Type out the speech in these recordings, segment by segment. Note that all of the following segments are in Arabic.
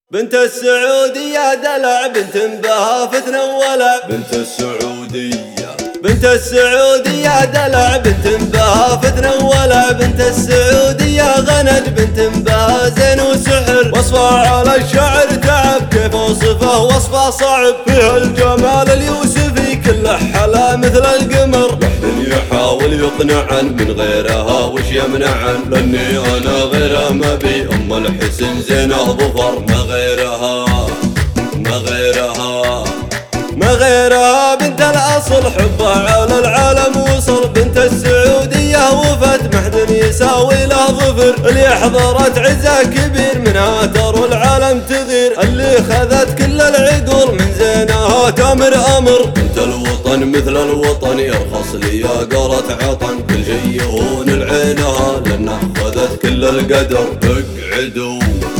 بنت السعودية دلع، بنت بها فتنة ولع. بنت السعودية، بنت السعودية دلع، بنت بها فتنة ولع. بنت السعودية غنج، بنت بها زين وسحر. وصفها على الشعر تعب، كيف وصفه وصفه صعب. فيها الجمال اليوسفي كله حلا مثل القمر. لحن يحاول يقنعن، من غيرها وش يمنعن. لاني انا غيره ما بي، ام الحسن زينه ظفر. ما غيرها ما غيرها ما غيرها، بنت الاصل حبها على العالم وصل. بنت السعودية وفت محد يساوي له ظفر. اللي حضرت عزة كبير منها ترى العالم تغير. اللي خذت كل العقول من زينها تامر امر. بنت الوطن مثل الوطن يرخص لي يا قرة عطن. كل شي يهون العينها لانها خذت كل القدر. اقعدوا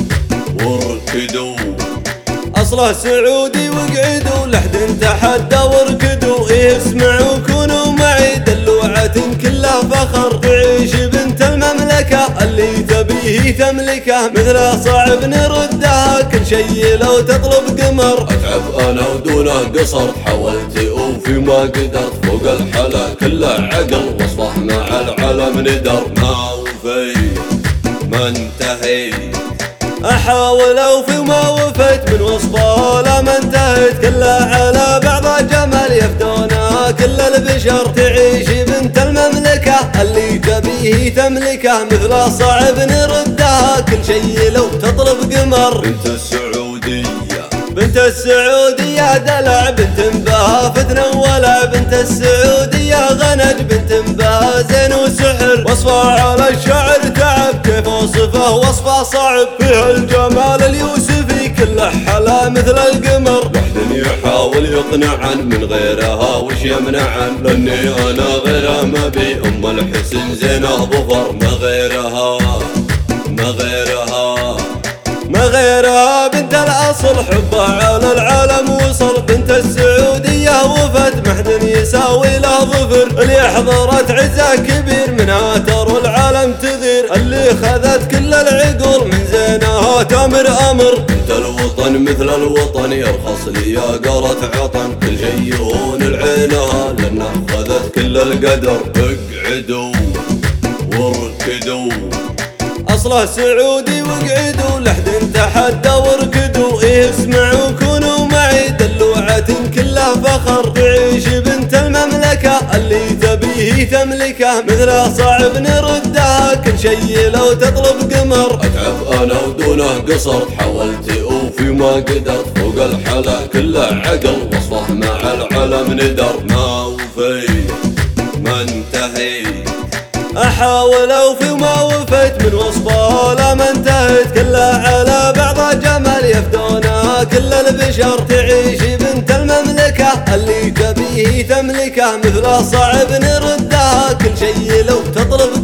واركدوا، اصله سعودي واقعدوا. لحد تحدى واركدوا، ايه اسمعوا كونوا معي. دلوعة كلها فخر، تعيش بنت المملكة. اللي تبيه تملكه، مثله صعب نردها. كل شي لو تطلب قمر. اتعب انا ودونه قصر، حاولت وفي ما قدرت. فوق الحلا كله عقل، وصفه مع العلم ندر. ما وفي ما انتهي، احاول اوفي وما وفيت. من وصفه لا ما انتهيت، كلها على بعض جمال يفدونها كل البشر. تعيش بنت المملكة، اللي تبيه تملكه. مثله صعب نردها، كل شي لو تطلب قمر. بنت السعودية، بنت السعودية دلع، بنت بها فتنة ولع. بنت السعودية غنج، بنت بها زين وسحر. وصفها على الشعر تعب، كيف وصفه وصفه صعب. فيها الجمال اليوسفي كله حلا مثل القمر. لحن يحاول يقنعن، من غيرها وش يمنعن. لاني انا غيرها ما بي، ام الحسن زينه ظفر. ما غيرها ما غيرها ما غيرها، بنت الاصل حبها على العالم وصل. بنت السعودية وفت محد يساوي له ظفر. اللي حضرت عزة كبير منها ترى العالم تغير. اللي خذت كل العقول من زينها تامر امر. بنت الوطن مثل الوطن يرخص لي يا قرة عطن. كل شي يهون العينها لانها خذت كل القدر. اقعدوا واركدوا، اصله سعودي واقعدوا. لحد تحدى واركدوا، ايه اسمعوا كونوا معي. دلوعة كلها فخر، تعيش بنت المملكة. اللي تبيه تملكه، مثله صعب نردها. كل شي لو تطلب قمر. اتعب انا ودونه قصر، حاولت وفي ما قدرت. فوق الحلا كله عقل، وصفه مع العلم ندر. ما وفي ما انتهي، احاول اوفي وما وفيت. من وصفه لا ما انتهيت، كلها على بعض جمال يفدونها كل البشر. تعيش بنت المملكة، اللي تبيه تملكه. مثله صعب نردها، كل شي لو تطلب